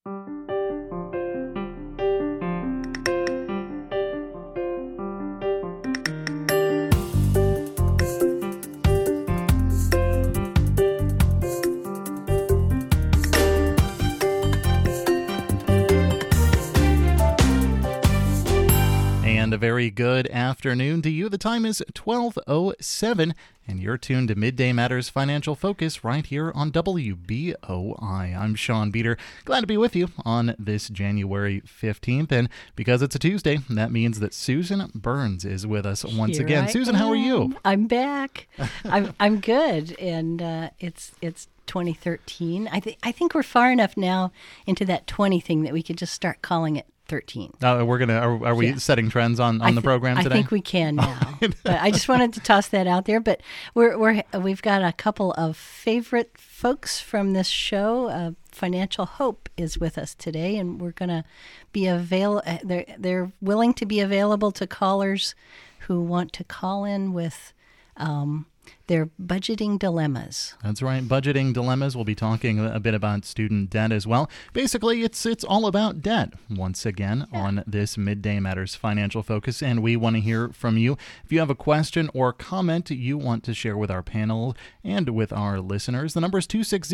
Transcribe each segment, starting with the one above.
And a very good afternoon to you. The time is 12:07, and you're tuned to Midday Matters Financial Focus right here on WBOI. I'm Sean Beater. Glad to be with you on this January 15th. And because it's a Tuesday, that means that Susan Burns is with us once again. Susan, how are you? I'm back. I'm good. And it's 2013. I think we're far enough now into that 20 thing that we could just start calling it 13. Are we setting trends on the program today? I think we can now. But I just wanted to toss that out there. But we've got a couple of favorite folks from this show. Financial Hope is with us today, and we're going to be they're willing to be available to callers who want to call in with their budgeting dilemmas. That's right, budgeting dilemmas. We'll be talking a bit about student debt as well. Basically, it's all about debt once again on this Midday Matters Financial Focus, and we want to hear from you. If you have a question or comment you want to share with our panel and with our listeners, the number is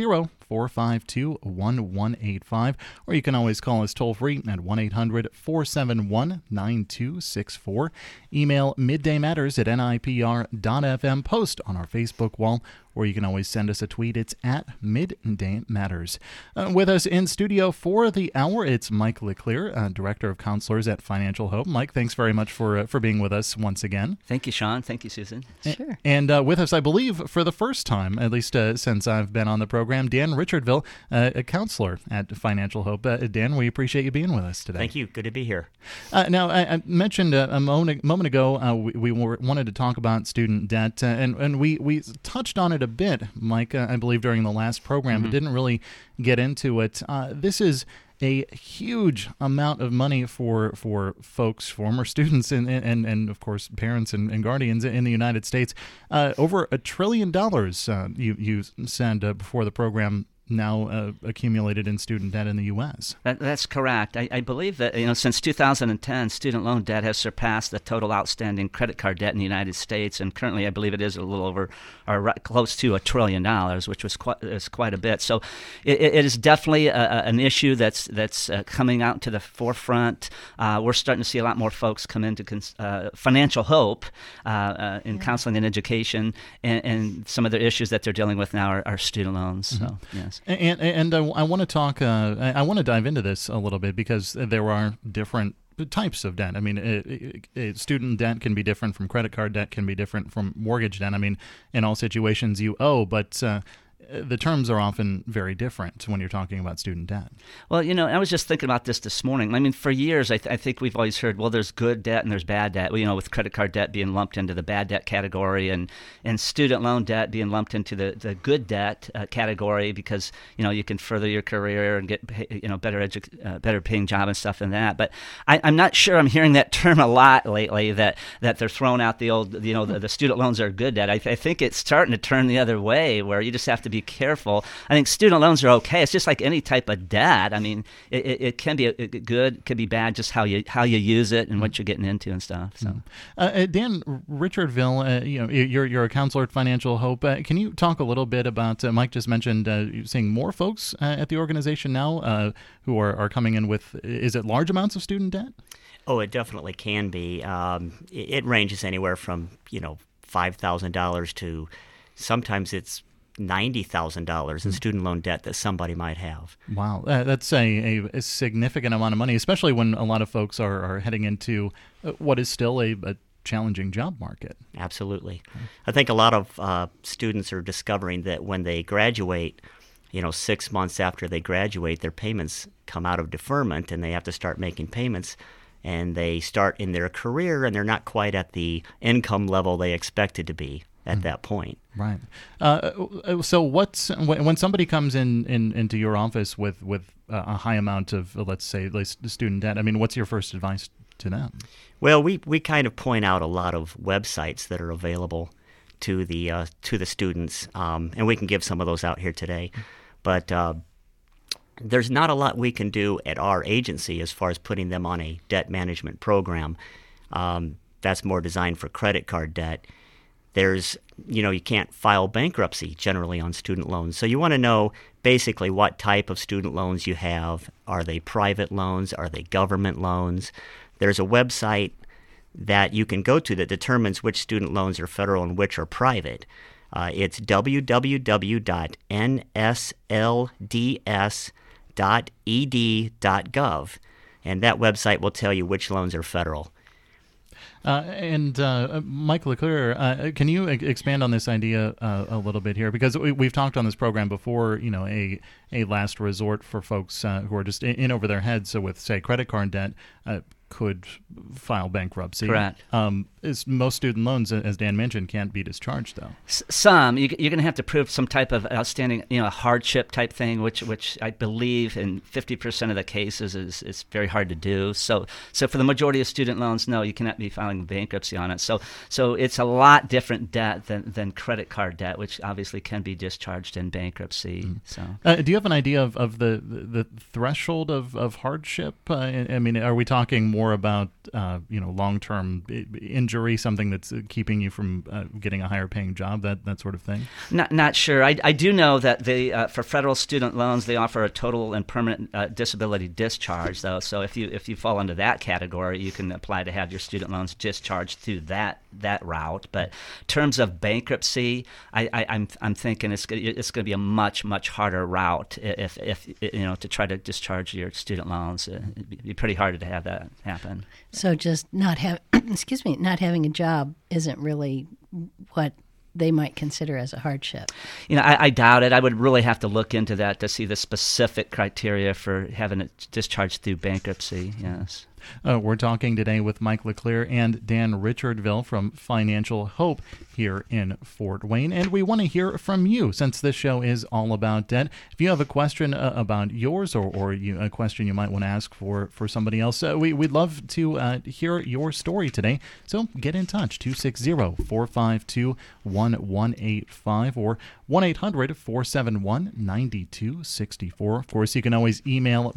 260-452-1185, or you can always call us toll-free at 1-800-471-9264. Email middaymatters@nipr.fm. Post on our Facebook wall, or you can always send us a tweet. It's at Midday Matters. With us in studio for the hour, it's Mike LeClaire, Director of Counselors at Financial Hope. Mike, thanks very much for being with us once again. Thank you, Sean. Thank you, Susan. Sure. And with us, I believe, for the first time, at least since I've been on the program, Dan Richardville, a counselor at Financial Hope. Dan, we appreciate you being with us today. Thank you. Good to be here. Now, I mentioned a moment ago, we wanted to talk about student debt, and we touched on it a bit, Mike, I believe, during the last program, but didn't really get into it. This is a huge amount of money for folks, former students, and of course, parents and guardians in the United States. Over $1 trillion, you said before the program, now accumulated in student debt in the U.S. That's correct. I believe that since 2010, student loan debt has surpassed the total outstanding credit card debt in the United States, and currently I believe it is a little over or close to $1 trillion, which is quite a bit. So it is definitely an issue that's coming out to the forefront. We're starting to see a lot more folks come into Financial Hope in counseling and education, and some of the issues that they're dealing with now are student loans. So yes. And I want to talk. I want to dive into this a little bit because there are different types of debt. I mean, student debt can be different from credit card debt, can be different from mortgage debt. I mean, in all situations you owe, but the terms are often very different when you're talking about student debt. Well, I was just thinking about this morning. I mean, for years, I think we've always heard, well, there's good debt and there's bad debt. With credit card debt being lumped into the bad debt category and student loan debt being lumped into the good debt category because, you can further your career and get, better paying job and stuff than that. But I'm not sure I'm hearing that term a lot lately, that they're throwing out the old, the student loans are good debt. I think it's starting to turn the other way where you just have to be careful. I think student loans are okay. It's just like any type of debt. I mean, it can be good, it can be bad, just how you use it and what you're getting into and stuff. So, Dan Richardville, you're a counselor at Financial Hope. Can you talk a little bit about? Mike just mentioned seeing more folks at the organization now who are coming in with. Is it large amounts of student debt? Oh, it definitely can be. It ranges anywhere from $5,000 to sometimes it's $90,000 in student loan debt that somebody might have. Wow, that's a significant amount of money, especially when a lot of folks are heading into what is still a challenging job market. Absolutely. I think a lot of students are discovering that when they graduate, 6 months after they graduate, their payments come out of deferment and they have to start making payments. And they start in their career and they're not quite at the income level they expected to be at that point. Right. So when somebody comes into your office with a high amount of, let's say, student debt, I mean, what's your first advice to them? Well, we kind of point out a lot of websites that are available to the students, and we can give some of those out here today. But there's not a lot we can do at our agency as far as putting them on a debt management program. That's more designed for credit card debt. There's, you can't file bankruptcy generally on student loans. So you want to know basically what type of student loans you have. Are they private loans? Are they government loans? There's a website that you can go to that determines which student loans are federal and which are private. It's www.nslds.ed.gov, and that website will tell you which loans are federal. Mike LeClaire, can you expand on this idea a little bit here? Because we've talked on this program before, a last resort for folks who are just in over their heads. So with, say, credit card debt, could file bankruptcy. Correct. Most student loans, as Dan mentioned, can't be discharged, though. Some. You're going to have to prove some type of outstanding, hardship type thing, which I believe in 50% of the cases is very hard to do. So for the majority of student loans, no, you cannot be filing bankruptcy on it. So it's a lot different debt than credit card debt, which obviously can be discharged in bankruptcy. So, do you have an idea of the threshold of hardship? Are we talking more about long-term injury, something that's keeping you from getting a higher paying job, that sort of thing? Not sure. I do know that they for federal student loans they offer a total and permanent disability discharge, though. So if you fall into that category, you can apply to have your student loans discharged through that route. But in terms of bankruptcy, I'm thinking it's going to be a much harder route if to try to discharge your student loans. It'd be pretty hard to have that happen. So just not having a job isn't really what they might consider as a hardship. I doubt it. I would really have to look into that to see the specific criteria for having it discharged through bankruptcy. Yes. We're talking today with Mike LeClaire and Dan Richardville from Financial Hope here in Fort Wayne. And we want to hear from you, since this show is all about debt. If you have a question about yours or a question you might want to ask for somebody else, we'd love to hear your story today. So get in touch, 260-452-1185 or 1-800-471-9264. Of course, you can always email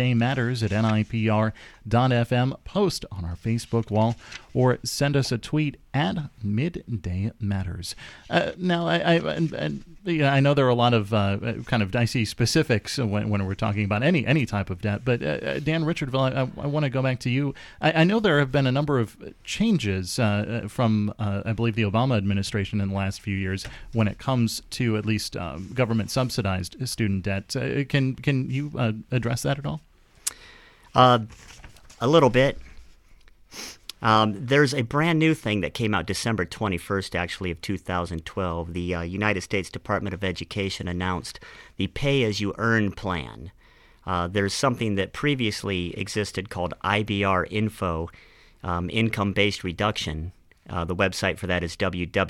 middaymatters@nipr.fm, post on our Facebook wall, or send us a tweet at Midday Matters. Now, I know there are a lot of kind of dicey specifics when we're talking about any type of debt, but Dan Richardville, I want to go back to you. I know there have been a number of changes from, I believe, the Obama administration in the last few years when it comes to at least government-subsidized student debt. Can you address that at all? A little bit. There's a brand new thing that came out December 21st, actually, of 2012. The United States Department of Education announced the Pay-As-You-Earn plan. There's something that previously existed called IBR Info, Income-Based Reduction. The website for that is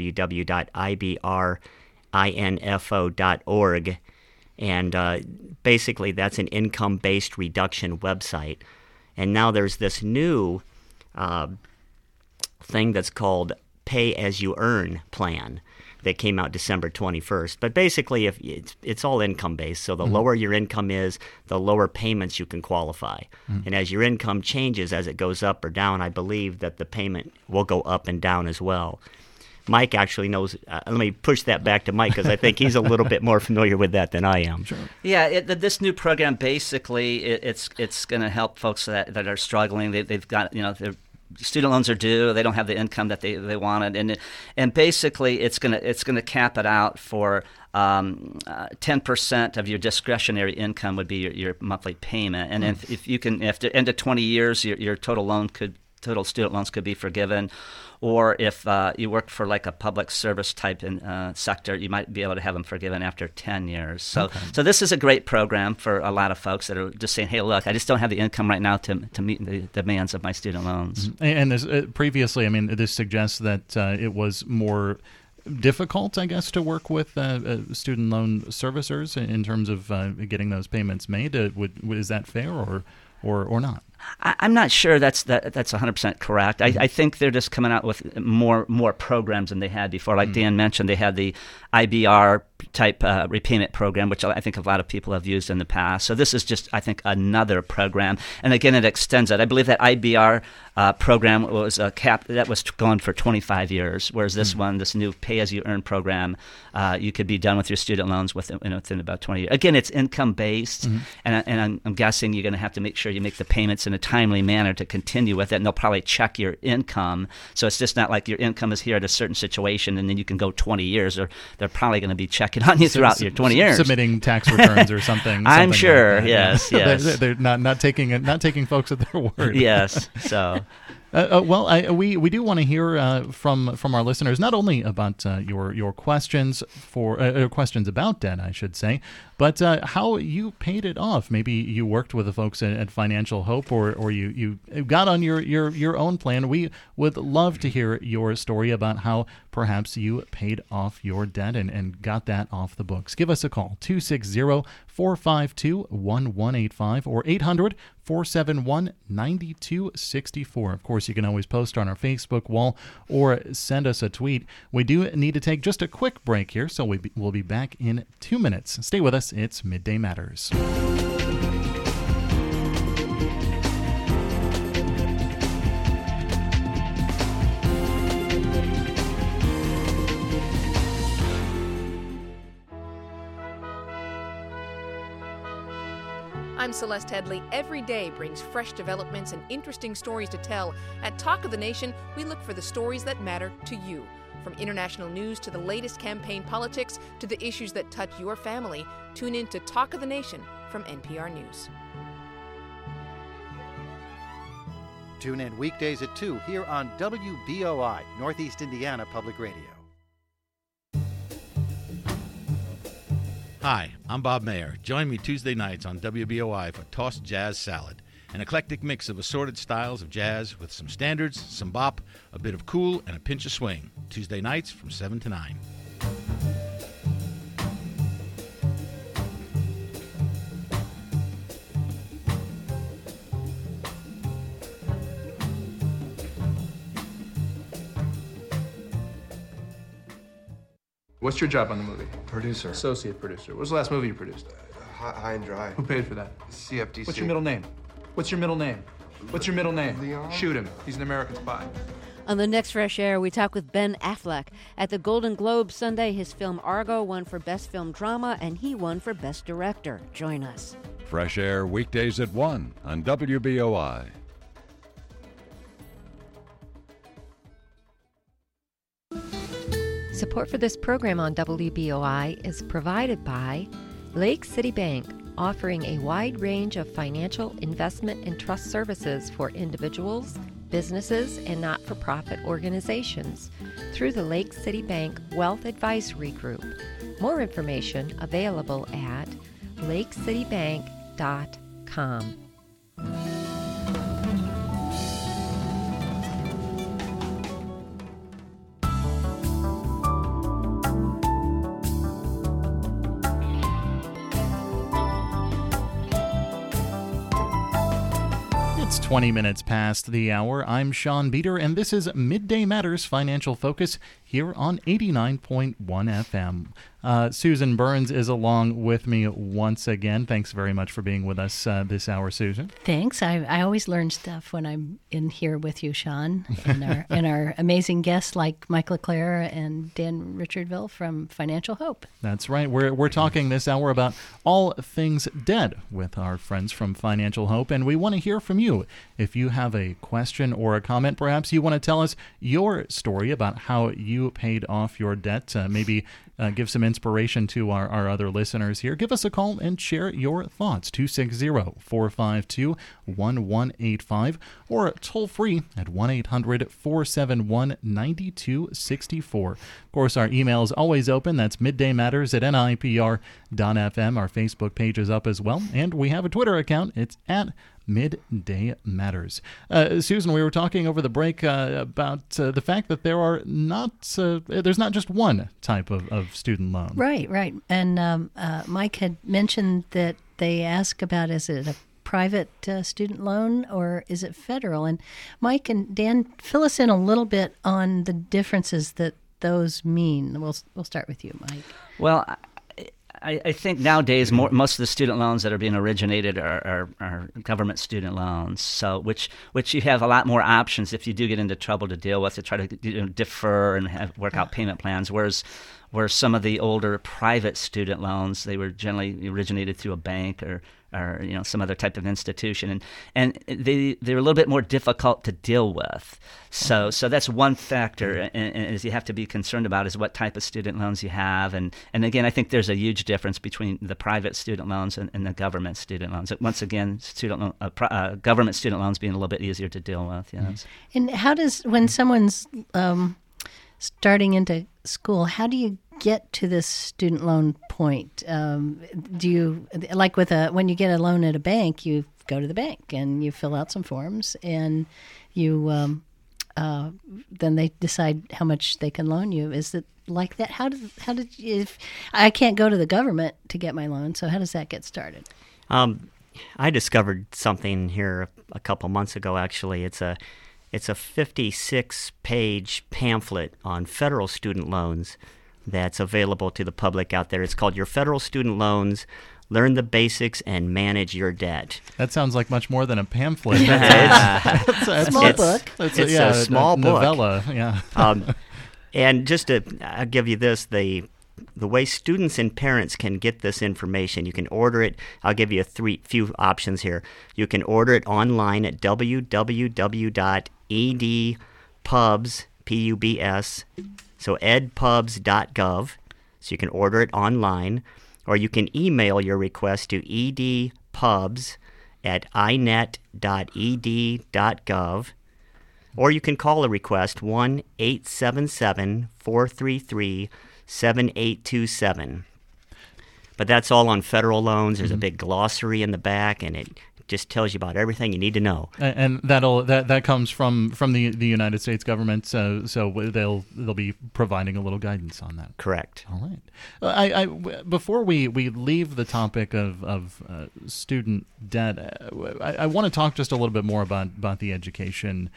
www.ibrinfo.org. And basically, that's an income-based reduction website. And now there's this new thing that's called Pay-As-You-Earn plan that came out December 21st. But basically, if it's all income-based, so the lower your income is, the lower payments you can qualify. And as your income changes, as it goes up or down, I believe that the payment will go up and down as well. Mike actually knows. Let me push that back to Mike, because I think he's a little bit more familiar with that than I am. Sure. Yeah, this new program basically it's going to help folks that are struggling. They've got their student loans are due. They don't have the income that they wanted, and basically it's going to cap it out for 10% of your discretionary income would be your monthly payment, and if you can, after the end of 20 years, your total student loans could be forgiven. Or if you work for like a public service type sector, you might be able to have them forgiven after 10 years. So this is a great program for a lot of folks that are just saying, hey, look, I just don't have the income right now to meet the demands of my student loans. And this, previously, this suggests that it was more difficult, I guess, to work with student loan servicers in terms of getting those payments made. Is that fair or not? I'm not sure that's 100% correct. I think they're just coming out with more programs than they had before. Like Dan mentioned, they had the IBR type repayment program, which I think a lot of people have used in the past. So this is just, I think, another program. And again, it extends it. I believe that IBR program was a cap that was going for 25 years, whereas this one, this new pay-as-you-earn program, you could be done with your student loans within about 20 years. Again, it's income-based, and I'm guessing you're going to have to make sure you make the payments in a timely manner to continue with it, and they'll probably check your income. So it's just not like your income is here at a certain situation, and then you can go 20 years, or they're probably going to be checking on you throughout your 20 years. Submitting tax returns or something. I'm sure, like yes. They're not taking folks at their word. Yes, so... we do want to hear from our listeners, not only about your questions questions about debt, I should say, but how you paid it off. Maybe you worked with the folks at Financial Hope, or you got on your own plan. We would love to hear your story about how perhaps you paid off your debt and got that off the books. Give us a call, 260-452-1185 or 800-471-9264. Of course, you can always post on our Facebook wall or send us a tweet. We do need to take just a quick break here, so we'll be back in 2 minutes. Stay with us. It's Midday Matters. I'm Celeste Headley. Every day brings fresh developments and interesting stories to tell. At Talk of the Nation, we look for the stories that matter to you. From international news to the latest campaign politics to the issues that touch your family, tune in to Talk of the Nation from NPR News. Tune in weekdays at 2 here on WBOI, Northeast Indiana Public Radio. Hi, I'm Bob Mayer. Join me Tuesday nights on WBOI for Tossed Jazz Salad, an eclectic mix of assorted styles of jazz with some standards, some bop, a bit of cool, and a pinch of swing. Tuesday nights from 7 to 9. What's your job on the movie? Producer. Associate producer. What was the last movie you produced? High and Dry. Who paid for that? CFTC. What's your middle name? What's your middle name? What's your middle name? Leon? Shoot him. He's an American spy. On the next Fresh Air, we talk with Ben Affleck. At the Golden Globe Sunday, his film Argo won for Best Film Drama, and he won for Best Director. Join us. Fresh Air weekdays at 1 on WBOI. Support for this program on WBOI is provided by Lake City Bank, offering a wide range of financial investment and trust services for individuals, businesses, and not-for-profit organizations through the Lake City Bank Wealth Advisory Group. More information available at lakecitybank.com. It's 20 minutes past the hour. I'm Sean Beater, and this is Midday Matters Financial Focus here on 89.1 FM. Susan Burns is along with me once again. Thanks very much for being with us this hour, Susan. Thanks. I always learn stuff when I'm in here with you, Sean, and our amazing guests like Mike LeClaire and Dan Richardville from Financial Hope. That's right. We're talking this hour about all things debt with our friends from Financial Hope, and we want to hear from you. If you have a question or a comment, perhaps you want to tell us your story about how you paid off your debt, maybe give some inspiration to our other listeners here. Give us a call and share your thoughts. 260-452-1185 or toll free at 1-800-471-9264. Of course, our email is always open. That's middaymatters@nipr.fm. Our Facebook page is up as well, and we have a Twitter account. It's at Midday Matters. Susan, we were talking over the break about the fact that there's not just one type of student loan. Right. And Mike had mentioned that they ask about, is it a private student loan or is it federal? And Mike and Dan, fill us in a little bit on the differences that those mean? We'll start with you, Mike. Well, I think nowadays most of the student loans that are being originated are government student loans. So which you have a lot more options if you do get into trouble to deal with, to try to defer and work out payment plans. Whereas some of the older private student loans, they were generally originated through a bank or some other type of institution, and they're a little bit more difficult to deal with. So that's one factor, and as you have to be concerned about is what type of student loans you have, and again, I think there's a huge difference between the private student loans and the government student loans. Once again, government student loans being a little bit easier to deal with. Yes. And how does, when someone's starting into school, how do you get to this student loan point? Do you, like when you get a loan at a bank, you go to the bank and you fill out some forms, and you then they decide how much they can loan you? Is it like that? How did if I can't go to the government to get my loan, so how does that get started? I discovered something here a couple months ago. Actually, it's a 56-page pamphlet on federal student loans that's available to the public out there. It's called Your Federal Student Loans: Learn the Basics and Manage Your Debt. That sounds like much more than a pamphlet. It's a small book. It's a small book. Novella, yeah. And just I'll give you this, the way students and parents can get this information, you can order it. I'll give you few options here. You can order it online at www.edpubs, P-U-B-S, so edpubs.gov. So you can order it online, or you can email your request to edpubs@inet.ed.gov, or you can call a request 1-877-433-7827. But that's all on federal loans. There's a big glossary in the back, and it just tells you about everything you need to know. And that comes from the United States government, so they'll be providing a little guidance on that. Correct. All right. Before we leave the topic of student debt, I want to talk just a little bit more about the education.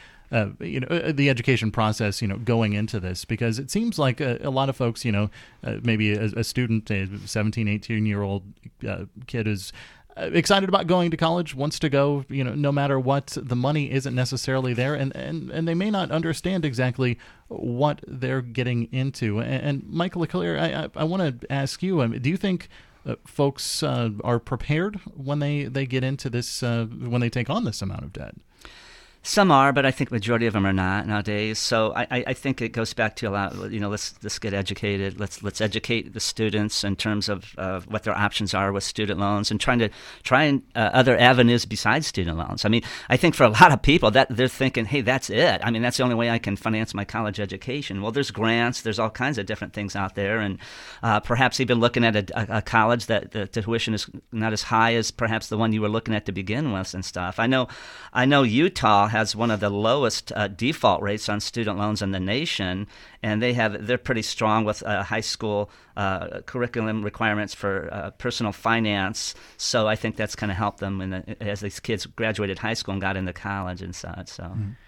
The education process, going into this, because it seems like a lot of folks, maybe a student, a 17, 18-year-old kid is excited about going to college, wants to go, no matter what, the money isn't necessarily there, and they may not understand exactly what they're getting into. And Mike LeClaire, I want to ask you, do you think folks are prepared when they get into this, when they take on this amount of debt? Some are, but I think the majority of them are not nowadays. So I think it goes back to a lot. Let's get educated. Let's educate the students in terms of what their options are with student loans, and try other avenues besides student loans. I mean, I think for a lot of people that they're thinking, hey, that's it. I mean, that's the only way I can finance my college education. Well, there's grants. There's all kinds of different things out there, and perhaps even looking at a college that the tuition is not as high as perhaps the one you were looking at to begin with and stuff. I know Utah has one of the lowest default rates on student loans in the nation, and they're pretty strong with high school curriculum requirements for personal finance. So I think that's going to help them as these kids graduated high school and got into college and such. So,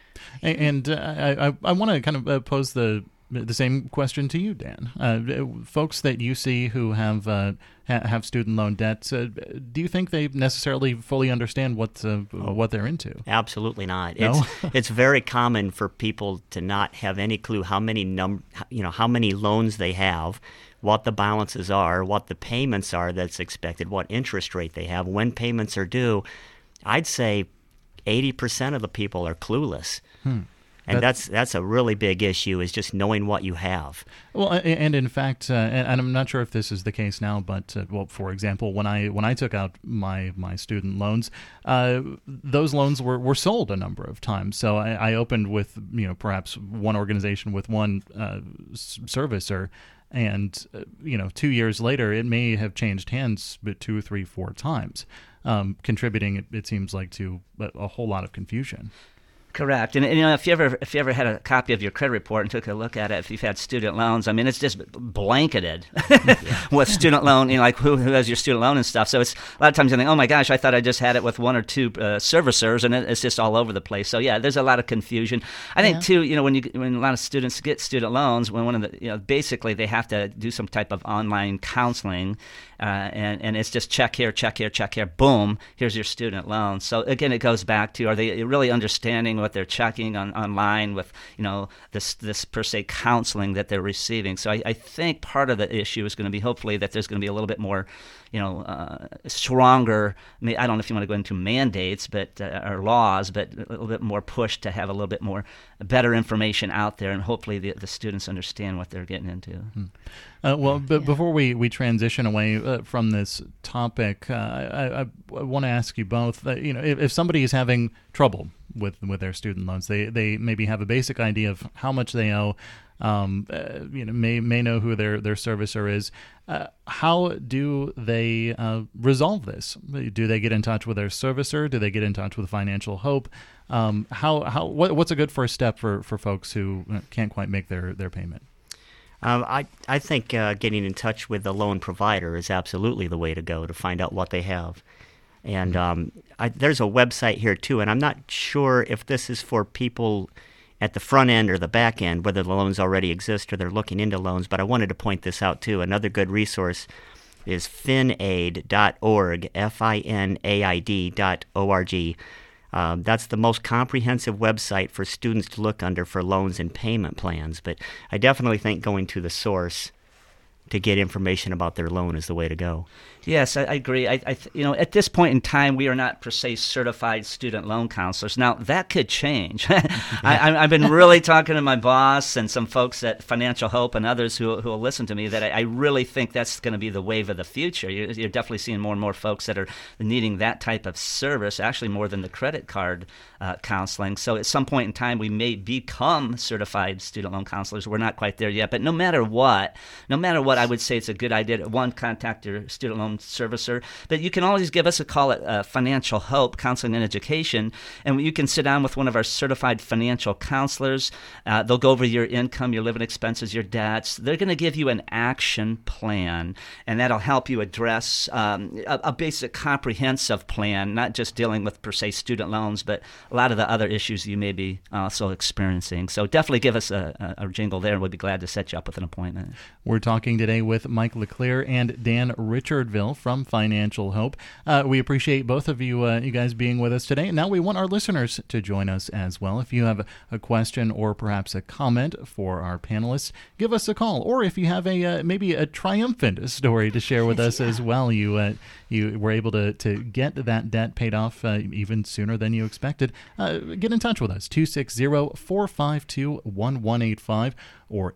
and I want to kind of pose the same question to you, Dan. Folks that you see who have student loan debts, do you think they necessarily fully understand what they're into? Absolutely not. No? It's very common for people to not have any clue how many loans they have, what the balances are, what the payments are that's expected, what interest rate they have, when payments are due. I'd say 80% of the people are clueless. And that's a really big issue, is just knowing what you have. Well, and in fact, and I'm not sure if this is the case now, but for example, when I took out my student loans, those loans were sold a number of times. So I opened with perhaps one organization with one servicer, and 2 years later it may have changed hands 2, 3, 4 times, contributing, it seems like, to a whole lot of confusion. Correct, and if you ever had a copy of your credit report and took a look at it, if you've had student loans, I mean, it's just blanketed with student loan. Like who has your student loan and stuff. So it's a lot of times you think, oh my gosh, I thought I just had it with one or two servicers, and it's just all over the place. So yeah, there's a lot of confusion. I think too, when a lot of students get student loans, when one of the basically they have to do some type of online counseling. And it's just check here, boom, here's your student loan. So again, it goes back to, are they really understanding what they're checking online with, this per se counseling that they're receiving? So I think part of the issue is going to be hopefully that there's going to be a little bit more, stronger, I don't know if you want to go into mandates, but or laws, but a little bit more push to have a little bit more better information out there, and hopefully the students understand what they're getting into. Before we transition away from this topic, I want to ask you both. If somebody is having trouble with their student loans, they maybe have a basic idea of how much they owe. May know who their servicer is. How do they resolve this? Do they get in touch with their servicer? Do they get in touch with Financial Hope? What's a good first step for folks who can't quite make their payment? I think getting in touch with the loan provider is absolutely the way to go to find out what they have. And there's a website here too, and I'm not sure if this is for people at the front end or the back end, whether the loans already exist or they're looking into loans, but I wanted to point this out too. Another good resource is finaid.org, FINAID.org. That's the most comprehensive website for students to look under for loans and payment plans. But I definitely think going to the source to get information about their loan is the way to go. Yes, I agree. At this point in time, we are not per se certified student loan counselors. Now, that could change. I've been really talking to my boss and some folks at Financial Hope and others who will listen to me that I really think that's going to be the wave of the future. You're definitely seeing more and more folks that are needing that type of service, actually more than the credit card counseling. So at some point in time, we may become certified student loan counselors. We're not quite there yet. But no matter what, I would say it's a good idea to, one, contact your student loan servicer, but you can always give us a call at Financial Hope Counseling and Education, and you can sit down with one of our certified financial counselors. They'll go over your income, your living expenses, your debts. They're going to give you an action plan, and that'll help you address a basic comprehensive plan, not just dealing with per se student loans, but a lot of the other issues you may be also experiencing. So definitely give us a jingle there, and we'd be glad to set you up with an appointment. We're talking today with Mike LeClaire and Dan Richardville from Financial Hope. We appreciate both of you guys being with us today. Now we want our listeners to join us as well. If you have a question or perhaps a comment for our panelists, give us a call. Or if you have maybe a triumphant story to share with us as well, you were able to get that debt paid off even sooner than you expected, get in touch with us, 260-452-1185 or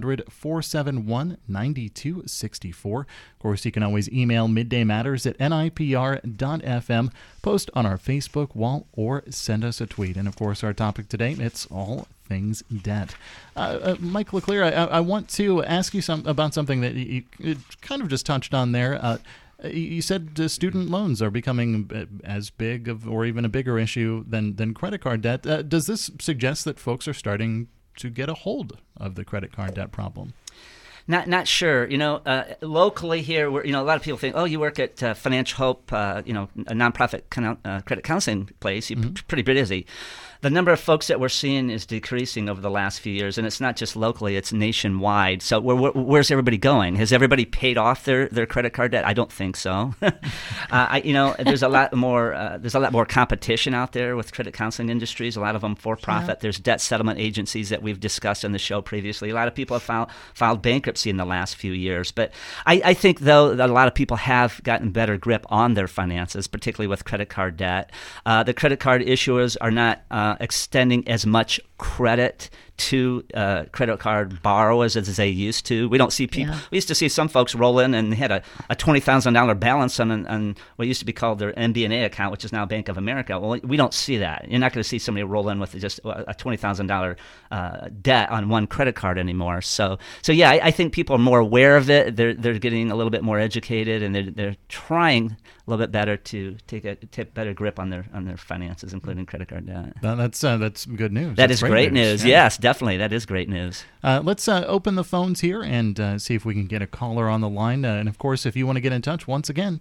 800-471-9264. Of course, you can always email Midday Matters at nipr.fm, post on our Facebook wall, or send us a tweet. And, of course, our topic today, it's all things debt. Mike LeClaire, I want to ask you about something that you kind of just touched on there. You said student loans are becoming as big of, or even a bigger issue than credit card debt. Does this suggest that folks are starting to get a hold of the credit card debt problem? Not sure. Locally here, a lot of people think, oh, you work at Financial Hope, a nonprofit credit counseling place. You're pretty busy. The number of folks that we're seeing is decreasing over the last few years, and it's not just locally; it's nationwide. So, where's everybody going? Has everybody paid off their credit card debt? I don't think so. There's a lot more competition out there with credit counseling industries. A lot of them for profit. Yeah. There's debt settlement agencies that we've discussed on the show previously. A lot of people have filed bankruptcy in the last few years. But I think though that a lot of people have gotten better grip on their finances, particularly with credit card debt. The credit card issuers are not extending as much credit to credit card borrowers as they used to. We don't see people. Yeah. We used to see some folks roll in and they had a $20,000 balance on what used to be called their MBNA account, which is now Bank of America. Well, we don't see that. You're not going to see somebody roll in with just a $20,000 debt on one credit card anymore. So yeah, I think people are more aware of it. They're getting a little bit more educated, and they're trying a little bit better to take better grip on their finances, including credit card debt. That's good news. That That's is great news. Yeah. Yes, definitely. That is great news. Let's open the phones here and see if we can get a caller on the line. And, of course, if you want to get in touch, once again,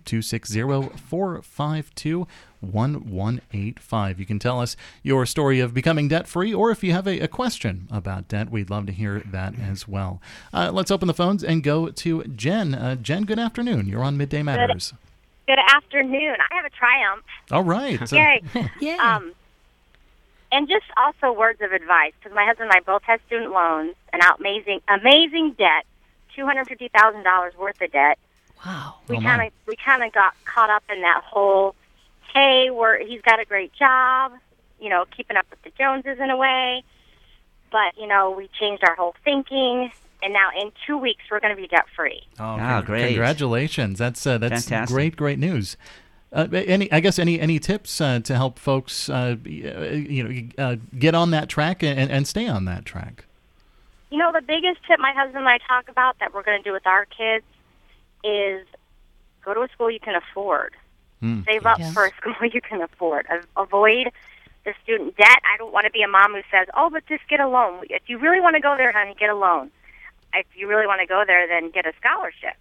260-452-1185. You can tell us your story of becoming debt-free, or if you have a question about debt, we'd love to hear that as well. Let's open the phones and go to Jen. Jen, good afternoon. You're on Midday Matters. Good afternoon. I have a Triumph. All right. Yay. Yay. And just also words of advice, because my husband and I both have student loans and amazing debt, $250,000 worth of debt. Wow. We kind of got caught up in that whole, hey, he's got a great job, keeping up with the Joneses in a way. But, we changed our whole thinking. And now in 2 weeks, we're going to be debt-free. Oh, great. Congratulations. That's fantastic. Great news. Any tips to help folks, get on that track and stay on that track? The biggest tip my husband and I talk about that we're going to do with our kids is go to a school you can afford. Save up for a school you can afford. Avoid the student debt. I don't want to be a mom who says, oh, but just get a loan. If you really want to go there, honey, get a loan. If you really want to go there, then get a scholarship.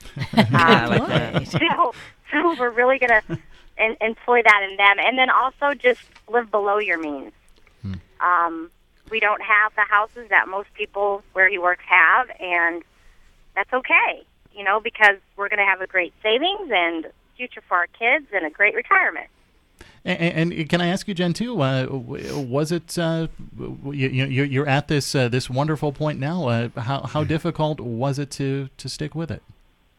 So we're really going to employ that in them. And then also just live below your means. We don't have the houses that most people where he works have, and that's okay, because we're going to have a great savings and future for our kids and a great retirement. And can I ask you, Jen, too? Was it you're at this wonderful point now? How difficult was it to stick with it?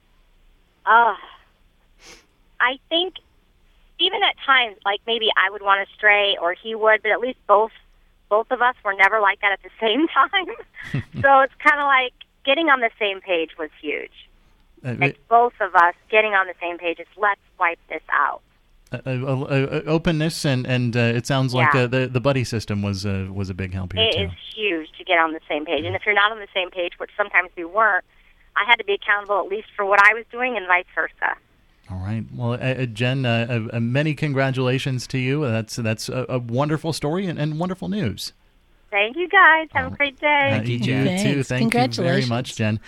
I think even at times, like maybe I would want to stray or he would, but at least both of us were never like that at the same time. So it's kind of like getting on the same page was huge. Like both of us getting on the same page is let's wipe this out. Openness and it sounds like the buddy system was a big help here too. It is huge to get on the same page, and if you're not on the same page, which sometimes we weren't, I had to be accountable at least for what I was doing and vice versa. All right. Well, Jen, many congratulations to you. That's a wonderful story and wonderful news. Thank you, guys. Have a great day. Thank you, Jen. You too. Thank you very much, Jen.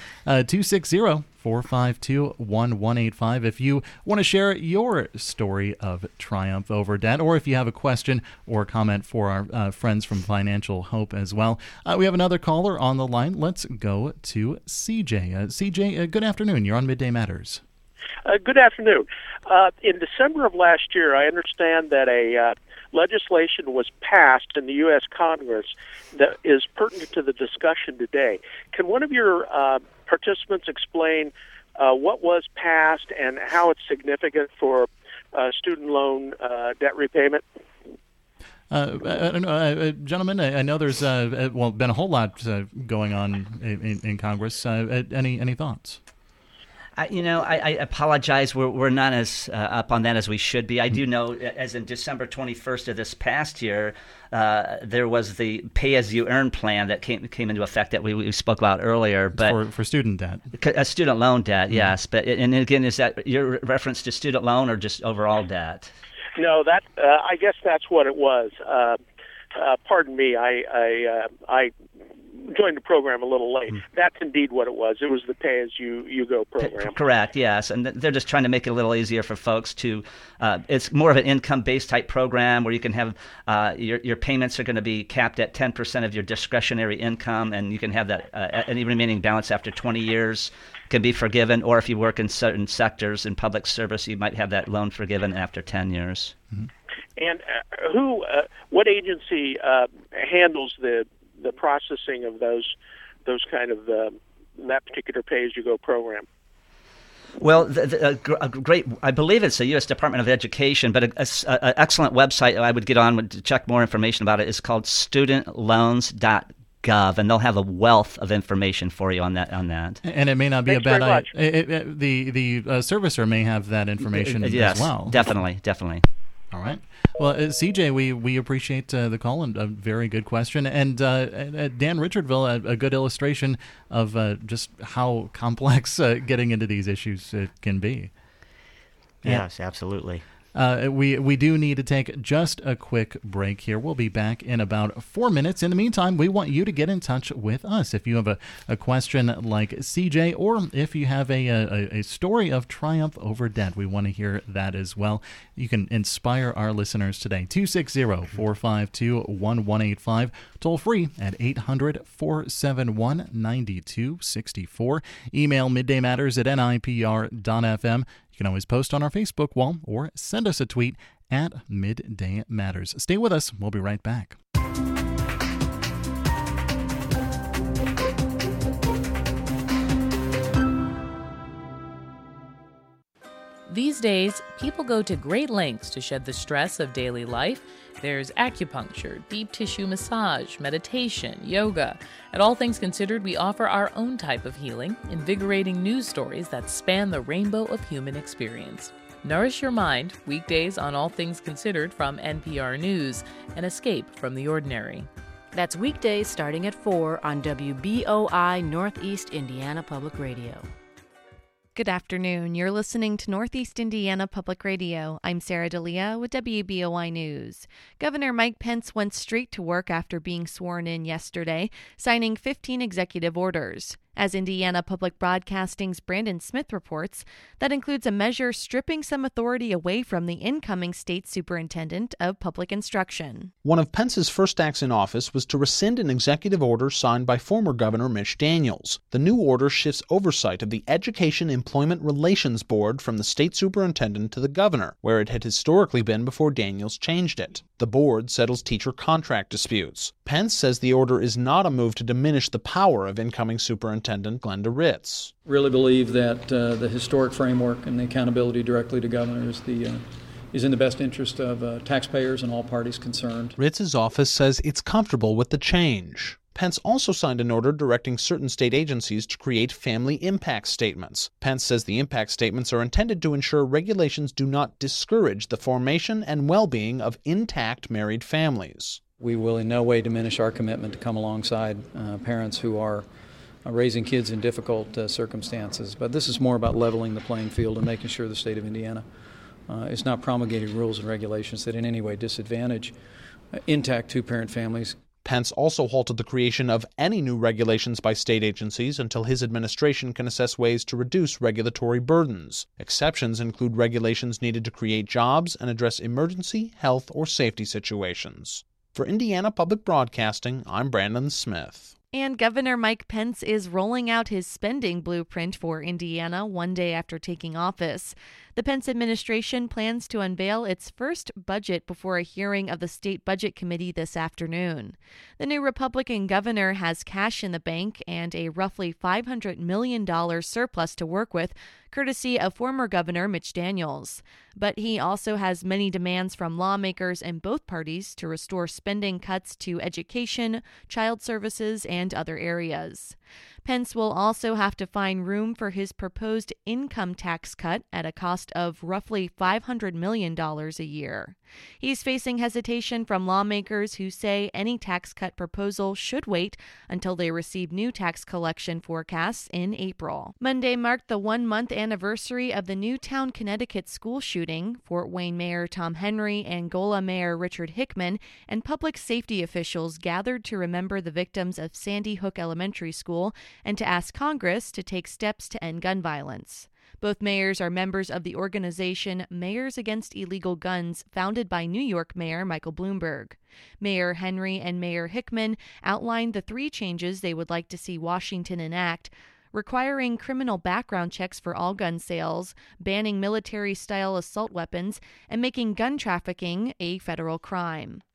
260-452-1185. If you want to share your story of triumph over debt, or if you have a question or comment for our friends from Financial Hope as well. We have another caller on the line. Let's go to CJ. CJ, good afternoon. You're on Midday Matters. Good afternoon. In December of last year, I understand that a legislation was passed in the U.S. Congress that is pertinent to the discussion today. Can one of your participants explain what was passed and how it's significant for student loan debt repayment? I don't know, gentlemen, I know there's been a whole lot going on in Congress. Any thoughts? I apologize. We're not as up on that as we should be. I do know, as in December 21st of this past year, there was the pay-as-you-earn plan that came into effect that we spoke about earlier. But for student debt, student loan debt, yes. But and again, is that your reference to student loan or just overall debt? No, that I guess that's what it was. Pardon me. I joined the program a little late. That's indeed what it was. It was the pay-as-you-go program. Correct, yes. And they're just trying to make it a little easier for folks to it's more of an income-based type program where you can have your payments are going to be capped at 10% of your discretionary income, and you can have that any remaining balance after 20 years can be forgiven, or if you work in certain sectors in public service, you might have that loan forgiven after 10 years. Mm-hmm. And what agency handles the processing of those kind of that particular pay-as-you-go program? Well, a great, I believe it's the U.S. Department of Education, but an excellent website I would get on to check more information about it is called studentloans.gov, and they'll have a wealth of information for you on that. And it may not be a bad idea. The servicer may have that information as well. Definitely. All right. Well, CJ, we appreciate the call, and a very good question. And Dan Richardville, a good illustration of just how complex getting into these issues can be. Yes, absolutely. We do need to take just a quick break here. We'll be back in about 4 minutes. In the meantime, we want you to get in touch with us. If you have a question like CJ, or if you have a story of triumph over debt, we want to hear that as well. You can inspire our listeners today. 260-452-1185. Toll free at 800-471-9264. Email middaymatters@nipr.fm. You can always post on our Facebook wall or send us a tweet at Midday Matters. Stay with us. We'll be right back. These days, people go to great lengths to shed the stress of daily life. There's acupuncture, deep tissue massage, meditation, yoga. At All Things Considered, we offer our own type of healing, invigorating news stories that span the rainbow of human experience. Nourish your mind, weekdays on All Things Considered from NPR News, an escape from the ordinary. That's weekdays starting at 4 on WBOI Northeast Indiana Public Radio. Good afternoon. You're listening to Northeast Indiana Public Radio. I'm Sarah D'Elia with WBOI News. Governor Mike Pence went straight to work after being sworn in yesterday, signing 15 executive orders. As Indiana Public Broadcasting's Brandon Smith reports, that includes a measure stripping some authority away from the incoming state superintendent of public instruction. One of Pence's first acts in office was to rescind an executive order signed by former Governor Mitch Daniels. The new order shifts oversight of the Education Employment Relations Board from the state superintendent to the governor, where it had historically been before Daniels changed it. The board settles teacher contract disputes. Pence says the order is not a move to diminish the power of incoming Superintendent Glenda Ritz. Really believe that the historic framework and the accountability directly to governors is in the best interest of taxpayers and all parties concerned. Ritz's office says it's comfortable with the change. Pence also signed an order directing certain state agencies to create family impact statements. Pence says the impact statements are intended to ensure regulations do not discourage the formation and well-being of intact married families. We will in no way diminish our commitment to come alongside parents who are raising kids in difficult circumstances. But this is more about leveling the playing field and making sure the state of Indiana is not promulgating rules and regulations that in any way disadvantage intact two-parent families. Pence also halted the creation of any new regulations by state agencies until his administration can assess ways to reduce regulatory burdens. Exceptions include regulations needed to create jobs and address emergency, health, or safety situations. For Indiana Public Broadcasting, I'm Brandon Smith. And Governor Mike Pence is rolling out his spending blueprint for Indiana one day after taking office. The Pence administration plans to unveil its first budget before a hearing of the State Budget Committee this afternoon. The new Republican governor has cash in the bank and a roughly $500 million surplus to work with, courtesy of former Governor Mitch Daniels. But he also has many demands from lawmakers in both parties to restore spending cuts to education, child services, and other areas. Pence will also have to find room for his proposed income tax cut at a cost of roughly $500 million a year. He's facing hesitation from lawmakers who say any tax cut proposal should wait until they receive new tax collection forecasts in April. Monday marked the 1-month anniversary of the Newtown, Connecticut school shooting. Fort Wayne Mayor Tom Henry, Angola Mayor Richard Hickman, and public safety officials gathered to remember the victims of Sandy Hook Elementary School and to ask Congress to take steps to end gun violence. Both mayors are members of the organization Mayors Against Illegal Guns, founded by New York Mayor Michael Bloomberg. Mayor Henry and Mayor Hickman outlined the 3 changes they would like to see Washington enact: requiring criminal background checks for all gun sales, banning military-style assault weapons, and making gun trafficking a federal crime.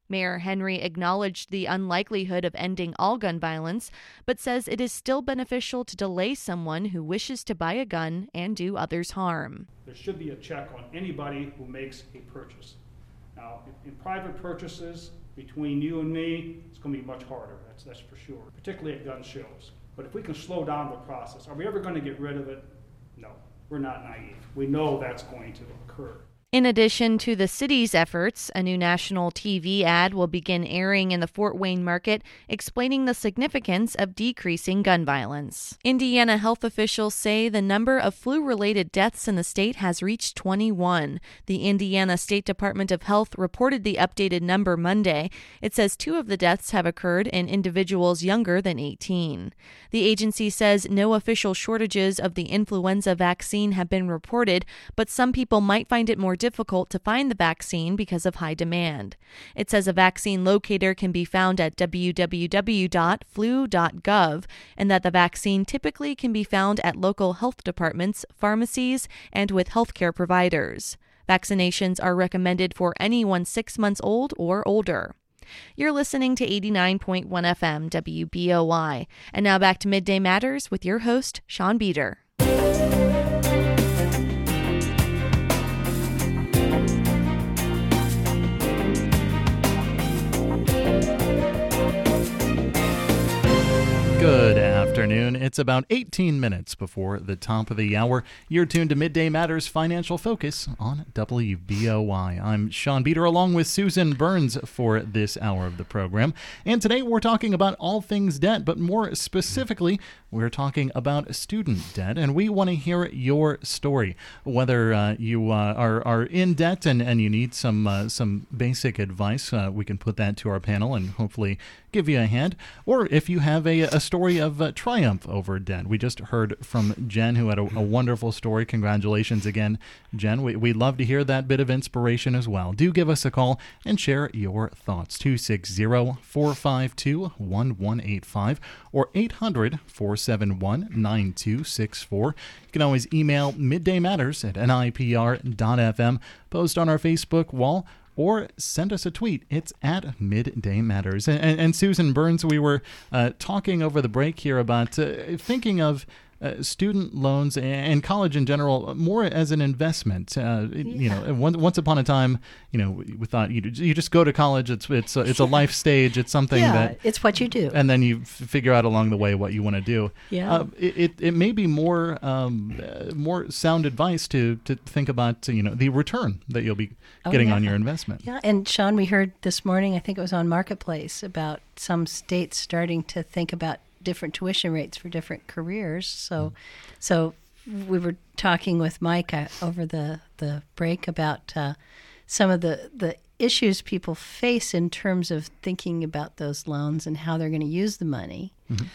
Mayor Henry acknowledged the unlikelihood of ending all gun violence, but says it is still beneficial to delay someone who wishes to buy a gun and do others harm. There should be a check on anybody who makes a purchase. Now, in private purchases, between you and me, it's going to be much harder, that's for sure, particularly at gun shows. But if we can slow down the process, are we ever going to get rid of it? No, we're not naive. We know that's going to occur. In addition to the city's efforts, a new national TV ad will begin airing in the Fort Wayne market, explaining the significance of decreasing gun violence. Indiana health officials say the number of flu-related deaths in the state has reached 21. The Indiana State Department of Health reported the updated number Monday. It says 2 of the deaths have occurred in individuals younger than 18. The agency says no official shortages of the influenza vaccine have been reported, but some people might find it more difficult to find the vaccine because of high demand. It says a vaccine locator can be found at www.flu.gov and that the vaccine typically can be found at local health departments, pharmacies, and with healthcare providers. Vaccinations are recommended for anyone 6 months old or older. You're listening to 89.1 FM WBOI. And now back to Midday Matters with your host, Sean Beater. Good afternoon. It's about 18 minutes before the top of the hour. You're tuned to Midday Matters Financial Focus on WBOI. I'm Sean Beater along with Susan Burns for this hour of the program. And today we're talking about all things debt, but more specifically, we're talking about student debt, and we want to hear your story. Whether you are in debt and you need some basic advice, we can put that to our panel and hopefully give you a hand. Or if you have a story of triumph over debt. We just heard from Jen, who had a wonderful story. Congratulations again, Jen. We'd love to hear that bit of inspiration as well. Do give us a call and share your thoughts. 260-452-1185 or 800-471-9264. You can always email middaymatters@nipr.fm, post on our Facebook wall, or send us a tweet. It's at Midday Matters. And Susan Burns, we were talking over the break here about thinking of student loans and college in general more as an investment. You know, once upon a time, you know, we thought you just go to college. It's a life stage. It's something that it's what you do, and then you figure out along the way what you want to do. Yeah, it may be more sound advice to think about the return that you'll be getting on your investment. Yeah, and Sean, we heard this morning, I think it was on Marketplace, about some states starting to think about different tuition rates for different careers. So we were talking with Mike over the break about some of the issues people face in terms of thinking about those loans and how they're going to use the money. Mm-hmm.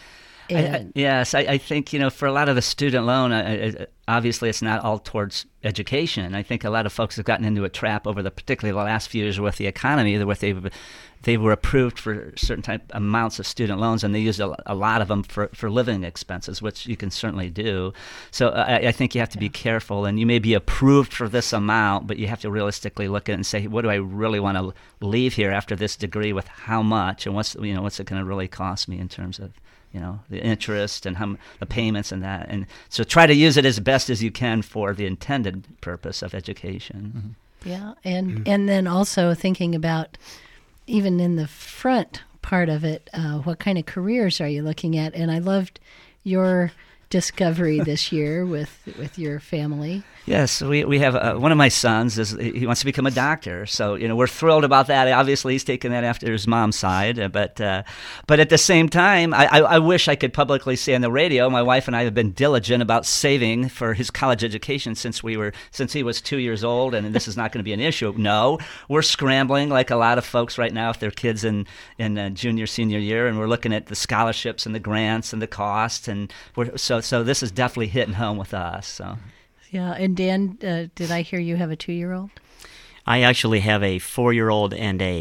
I think, for a lot of the student loan, obviously it's not all towards education. I think a lot of folks have gotten into a trap over particularly the last few years with the economy, where they were approved for certain type amounts of student loans, and they used a lot of them for living expenses, which you can certainly do. So I think you have to be careful, and you may be approved for this amount, but you have to realistically look at it and say, what do I really want to leave here after this degree with how much, and what's it going to really cost me in terms of the interest and the payments and that. And so try to use it as best as you can for the intended purpose of education. Mm-hmm. Yeah, and then also thinking about, even in the front part of it, what kind of careers are you looking at? And I loved your discovery this year with your family. Yes, we have one of my sons he wants to become a doctor, so we're thrilled about that. Obviously, he's taken that after his mom's side, but at the same time, I wish I could publicly say on the radio, my wife and I have been diligent about saving for his college education since he was 2 years old, and this is not going to be an issue. No, we're scrambling like a lot of folks right now with their kids in junior, senior year, and we're looking at the scholarships and the grants and the costs, and so this is definitely hitting home with us. So. Yeah, and Dan, did I hear you have a 2-year-old? I actually have a 4-year-old and a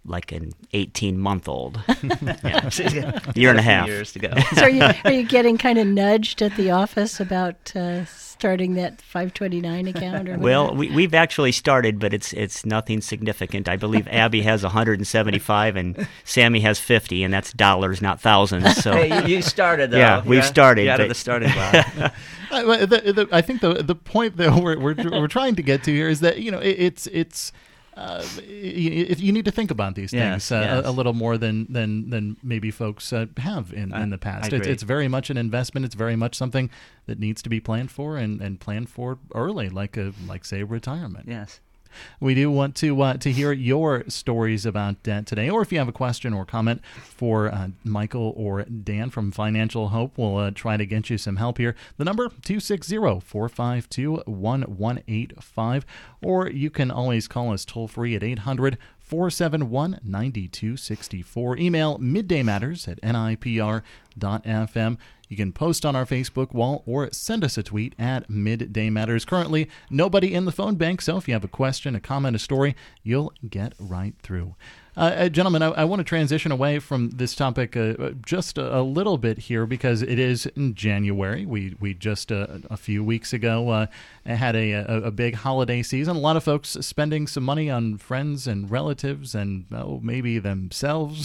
like an 18-month-old. Year and a half. Years to go. So are you getting kind of nudged at the office about starting that 529 account? Or well, we've actually started, but it's nothing significant. I believe Abby has 175 and Sammy has 50, and that's dollars, not thousands. So hey, you started though. Yeah, we've started. You're out of the starting block. I think the point that we're trying to get to here is that it's you need to think about these things a little more than maybe folks have in the past. It's very much an investment. It's very much something that needs to be planned for and planned for early, like say retirement. Yes. We do want to hear your stories about debt today, or if you have a question or comment for Michael or Dan from Financial Hope, we'll try to get you some help here. The number, 260-452-1185, or you can always call us toll-free at 800-471-9264. Email middaymatters@nipr.fm. You can post on our Facebook wall or send us a tweet at Midday Matters. Currently, nobody in the phone bank, so if you have a question, a comment, a story, you'll get right through. Gentlemen, I want to transition away from this topic just a little bit here because it is in January. We just a few weeks ago had a big holiday season. A lot of folks spending some money on friends and relatives and maybe themselves,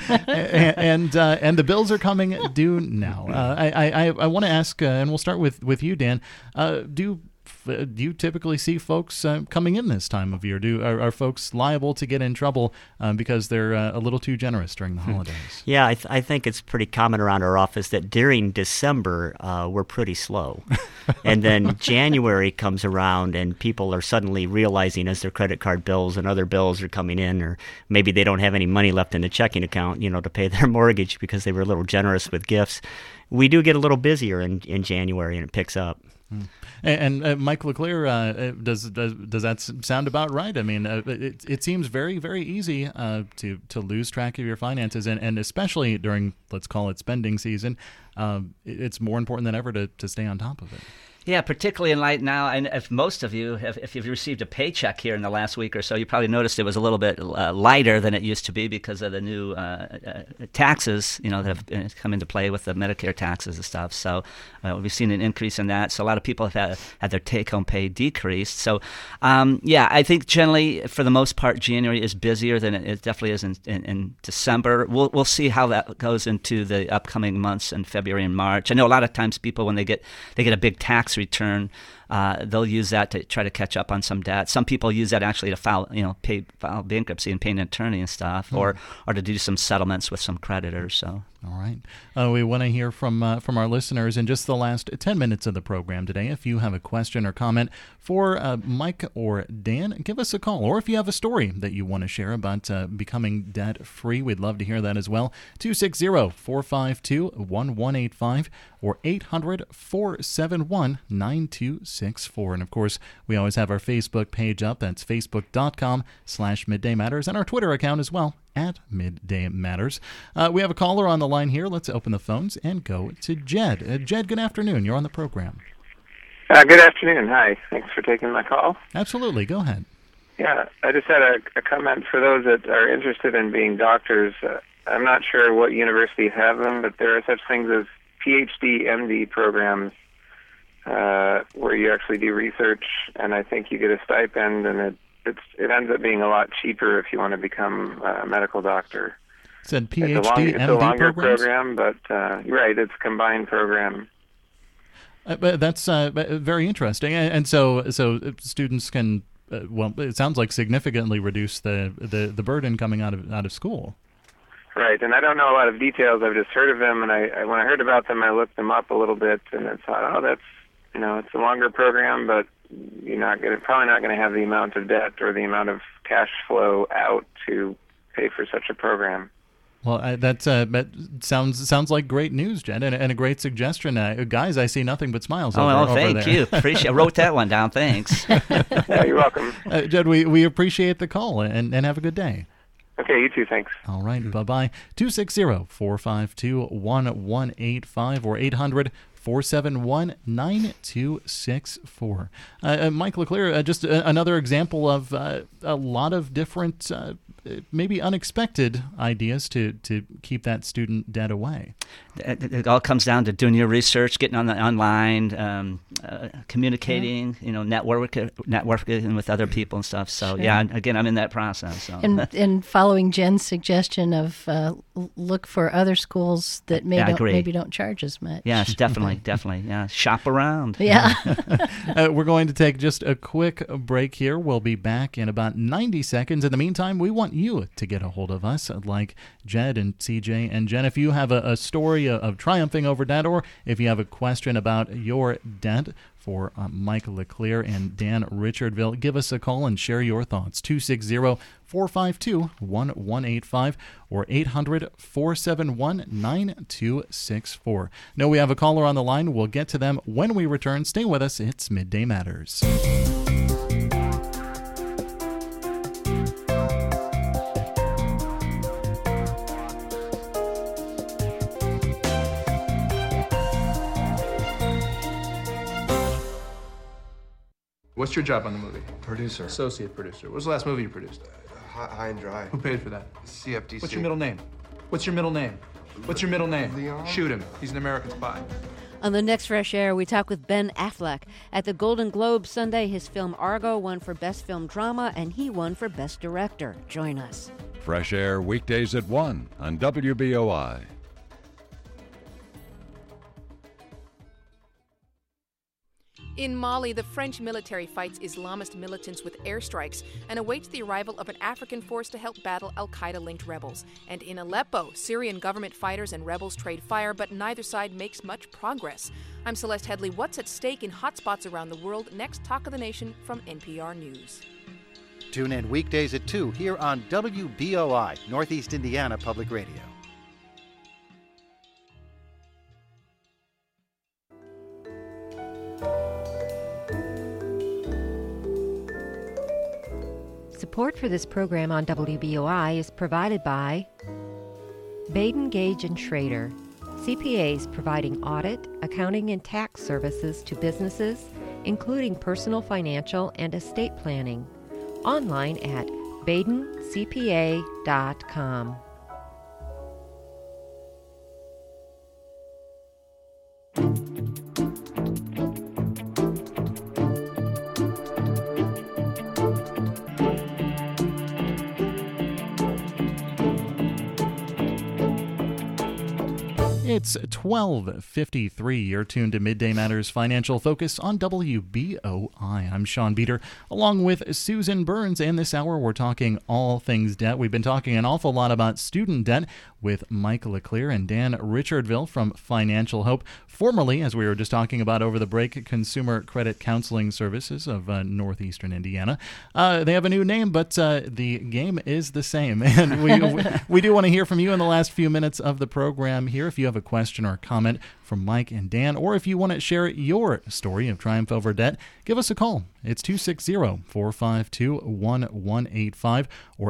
and the bills are coming due now. I want to ask, and we'll start with you, Dan. Do you typically see folks coming in this time of year? Are folks liable to get in trouble because they're a little too generous during the holidays? Yeah, I think it's pretty common around our office that during December we're pretty slow. And then January comes around and people are suddenly realizing as their credit card bills and other bills are coming in, or maybe they don't have any money left in the checking account, to pay their mortgage because they were a little generous with gifts. We do get a little busier in January and it picks up. And Mike LeClaire, does that sound about right? I mean, it seems very, very easy to lose track of your finances, and especially during, let's call it, spending season. It's more important than ever to stay on top of it. Yeah, particularly in light now, and if most of you, if you've received a paycheck here in the last week or so, you probably noticed it was a little bit lighter than it used to be because of the new taxes, that have come into play with the Medicare taxes and stuff. So we've seen an increase in that. So a lot of people have had their take-home pay decreased. So, I think generally, for the most part, January is busier than it definitely is in December. We'll see how that goes into the upcoming months in February and March. I know a lot of times people, when they get a big tax return, they'll use that to try to catch up on some debt. Some people use that actually to file bankruptcy and pay an attorney and stuff, or to do some settlements with some creditors. So. All right. We want to hear from our listeners in just the last 10 minutes of the program today. If you have a question or comment for Mike or Dan, give us a call. Or if you have a story that you want to share about becoming debt-free, we'd love to hear that as well. 260-452-1185 or 800-471-9264. And, of course, we always have our Facebook page up. That's facebook.com/Midday Matters, and our Twitter account as well, at Midday Matters. We have a caller on the line here. Let's open the phones and go to Jed. Jed, good afternoon. You're on the program. Good afternoon. Hi. Thanks for taking my call. Absolutely. Go ahead. Yeah, I just had a comment for those that are interested in being doctors. I'm not sure what universities have them, but there are such things as PhD, MD programs where you actually do research, and I think you get a stipend, and it ends up being a lot cheaper if you want to become a medical doctor. Said PhD, it's MD a longer programs? program, but right, it's a combined program. But that's very interesting, and so students can it sounds like significantly reduce the burden coming out of school. Right, and I don't know a lot of details. I've just heard of them, and I when I heard about them, I looked them up a little bit, and I thought, that's it's a longer program, but you're probably not going to have the amount of debt or the amount of cash flow out to pay for such a program. Well, that sounds like great news, Jed, and a great suggestion. Guys, I see nothing but smiles over there. Thank you. Appreciate. I wrote that one down. Thanks. Yeah, you're welcome. Jed, we appreciate the call, and have a good day. Okay, you too, thanks. All right, bye-bye. 260-452-1185 or 800-471-9264. Mike LeClaire, just another example of a lot of different maybe unexpected ideas to keep that student debt away. It all comes down to doing your research, getting on the online, communicating, networking with other people and stuff. So, again, I'm in that process. So. And following Jen's suggestion of look for other schools that maybe don't charge as much. Yes, definitely. Yeah, shop around. Yeah. We're going to take just a quick break here. We'll be back in about 90 seconds. In the meantime, we want you to get a hold of us, like Jed and CJ and Jen. If you have a story of triumphing over debt, or if you have a question about your debt for Mike LeClaire and Dan Richardville, give us a call and share your thoughts. 260-452-1185 or 800-471-9264. No, we have a caller on the line. We'll get to them when we return. Stay with us. It's Midday Matters. What's your job on the movie? Producer. Associate producer. What was the last movie you produced? High and Dry. Who paid for that? CFTC. What's your middle name? What's your middle name? What's your middle name? Leon? Shoot him. He's an American spy. On the next Fresh Air, we talk with Ben Affleck. At the Golden Globe Sunday, his film Argo won for Best Film Drama, and he won for Best Director. Join us. Fresh Air weekdays at 1 on WBOI. In Mali, the French military fights Islamist militants with airstrikes and awaits the arrival of an African force to help battle al-Qaeda-linked rebels. And in Aleppo, Syrian government fighters and rebels trade fire, but neither side makes much progress. I'm Celeste Headley. What's at stake in hotspots around the world? Next, Talk of the Nation from NPR News. Tune in weekdays at 2 here on WBOI, Northeast Indiana Public Radio. Support for this program on WBOI is provided by Baden, Gage & Schrader, CPAs providing audit, accounting, and tax services to businesses, including personal, financial, and estate planning. Online at badencpa.com. It's 12:53. You're tuned to Midday Matters Financial Focus on WBOI. I'm Sean Beater, along with Susan Burns, and this hour we're talking all things debt. We've been talking an awful lot about student debt with Mike LeClaire and Dan Richardville from Financial Hope, formerly, as we were just talking about over the break, Consumer Credit Counseling Services of Northeastern Indiana. They have a new name, but the game is the same. And we do want to hear from you in the last few minutes of the program here. If you have a question or a comment from Mike and Dan, or if you want to share your story of triumph over debt, give us a call. It's 260-452-1185 or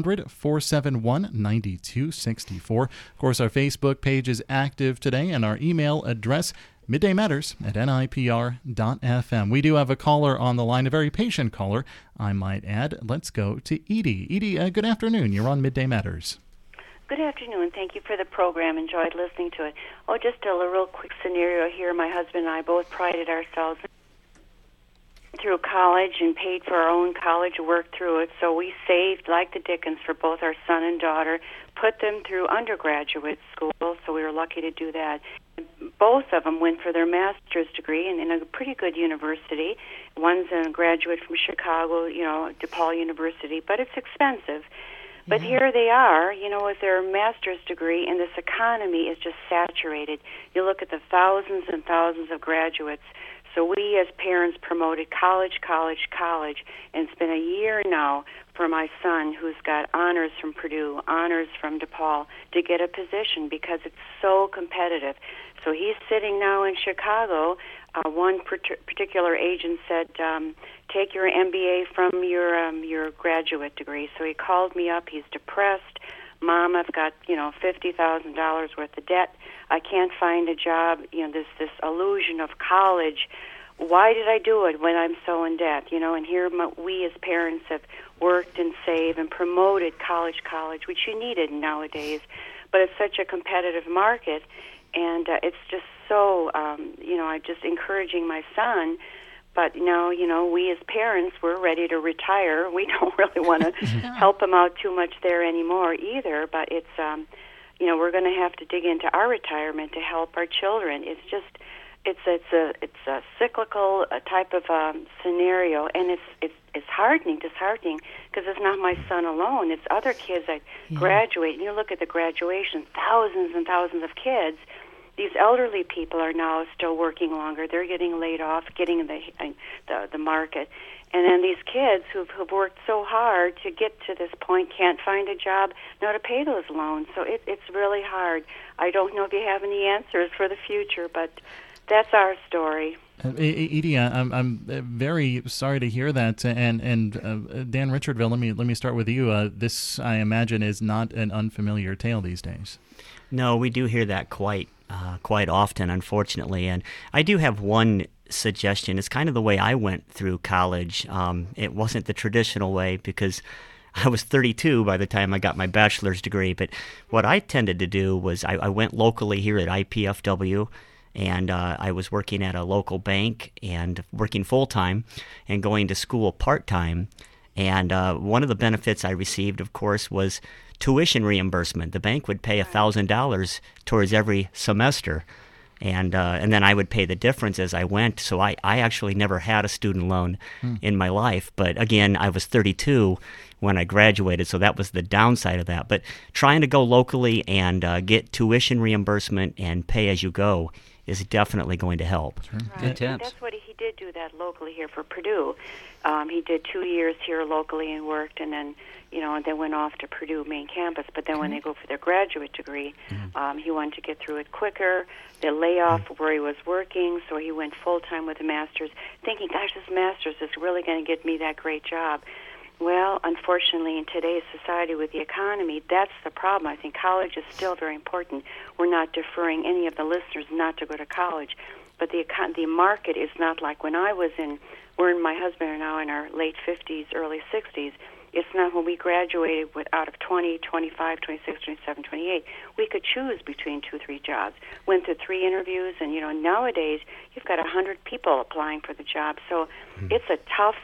800-471-9264. Of course, our Facebook page is active today, and our email address, middaymatters@nipr.fm. We do have a caller on the line, a very patient caller, I might add. Let's go to Edie. Edie, good afternoon. You're on Midday Matters. Good afternoon. Thank you for the program. Enjoyed listening to it. Oh, just a real quick scenario here. My husband and I both prided ourselves through college and paid for our own college, worked through it. So we saved like the Dickens for both our son and daughter, put them through undergraduate school, so we were lucky to do that. Both of them went for their master's degree in a pretty good university. One's a graduate from Chicago, DePaul University, but it's expensive. But here they are, with their master's degree, and this economy is just saturated. You look at the thousands and thousands of graduates. So we as parents promoted college, and it's been a year now for my son, who's got honors from Purdue, honors from DePaul, to get a position because it's so competitive. So he's sitting now in Chicago. One particular agent said, take your MBA from your graduate degree. So he called me up. He's depressed. Mom, I've got, $50,000 worth of debt. I can't find a job. This illusion of college. why did I do it when I'm so in debt? And here we as parents have worked and saved and promoted college, which you needed nowadays. But it's such a competitive market, and it's just so, I'm just encouraging my son. But now, we as parents, we're ready to retire. We don't really want to help him out too much there anymore either. But it's, we're going to have to dig into our retirement to help our children. It's just, it's a cyclical type of scenario, and it's disheartening because it's not my son alone. It's other kids that graduate. And you look at the graduation, thousands and thousands of kids. These elderly people are now still working longer. They're getting laid off, getting in the market. And then these kids who've worked so hard to get to this point can't find a job now to pay those loans. So it's really hard. I don't know if you have any answers for the future, but that's our story. Edie, I'm very sorry to hear that. And Dan Richardville, let me start with you. This, I imagine, is not an unfamiliar tale these days. No, we do hear that quite often, unfortunately. And I do have one suggestion. It's kind of the way I went through college. It wasn't the traditional way because I was 32 by the time I got my bachelor's degree. But what I tended to do was I went locally here at IPFW, and I was working at a local bank and working full-time and going to school part-time. And one of the benefits I received, of course, was tuition reimbursement. The bank would pay $1,000 towards every semester, and then I would pay the difference as I went. So I actually never had a student loan in my life. But again, I was 32 when I graduated, so that was the downside of that. But trying to go locally and get tuition reimbursement and pay as you go is definitely going to help. Sure. Right. Good tips. That's what he did do that locally here for Purdue. He did 2 years here locally and worked, and then and then went off to Purdue main campus. But then when they go for their graduate degree, he wanted to get through it quicker. The layoff where he was working, so he went full-time with a master's, thinking, gosh, this master's is really going to get me that great job. Well, unfortunately, in today's society with the economy, that's the problem. I think college is still very important. We're not deferring any of the listeners not to go to college. But the market is not like when I was my husband are now in our late 50s, early 60s. It's not when we graduated out of 20, 25, 26, 27, 28. We could choose between 2-3 jobs. Went through 3 interviews, and nowadays you've got 100 people applying for the job. So it's a tough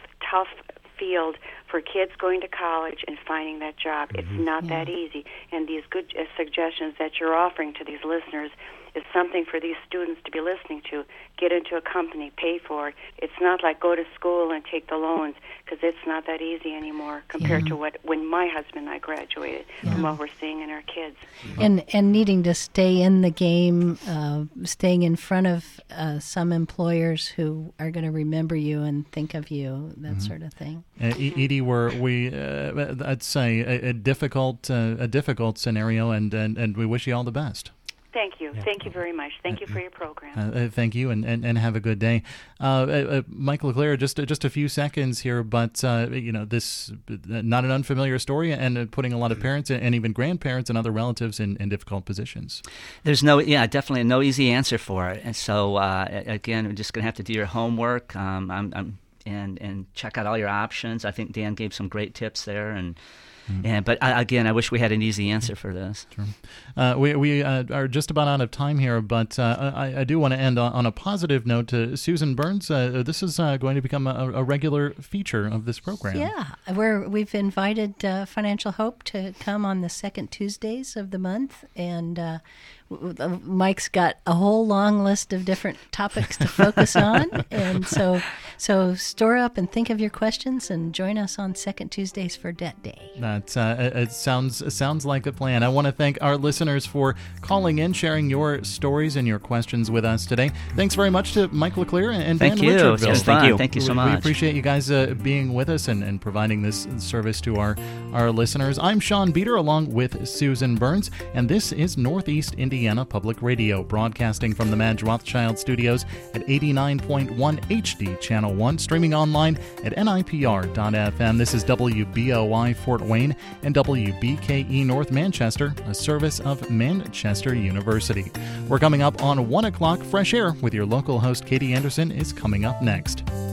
field for kids going to college and finding that job. It's not that easy. And these good suggestions that you're offering to these listeners is something for these students to be listening to. Get into a company, pay for it. It's not like go to school and take the loans, because it's not that easy anymore compared to when my husband and I graduated and what we're seeing in our kids. And needing to stay in the game, staying in front of some employers who are going to remember you and think of you, that sort of thing. Edie, I'd say a difficult scenario, and we wish you all the best. Thank you. Thank you very much. Thank you for your program. Thank you, and have a good day. Mike LeClaire, just a few seconds here, but this not an unfamiliar story, and putting a lot of parents and even grandparents and other relatives in difficult positions. There's definitely no easy answer for it. And so, again, we're just going to have to do your homework and check out all your options. I think Dan gave some great tips there, but again, I wish we had an easy answer for this. Sure. We are just about out of time here, but I do want to end on a positive note. Susan Burns, this is going to become a regular feature of this program. Yeah, we've invited Financial Hope to come on the second Tuesdays of the month, and Mike's got a whole long list of different topics to focus on, and so store up and think of your questions and join us on second Tuesdays for Debt Day. It sounds like a plan. I want to thank our listeners for calling in, sharing your stories and your questions with us today. Thanks very much to Mike LeClaire and Dan Richardville. Yes, thank you. Thank you so much. We appreciate you guys being with us and providing this service to our listeners. I'm Sean Beater along with Susan Burns, and this is Northeast Indiana Indiana Public Radio, broadcasting from the Madge Rothschild Studios at 89.1 HD Channel 1, streaming online at nipr.fm. This is WBOI Fort Wayne and WBKE North Manchester, a service of Manchester University. We're coming up on 1 o'clock. Fresh Air with your local host Katie Anderson is coming up next.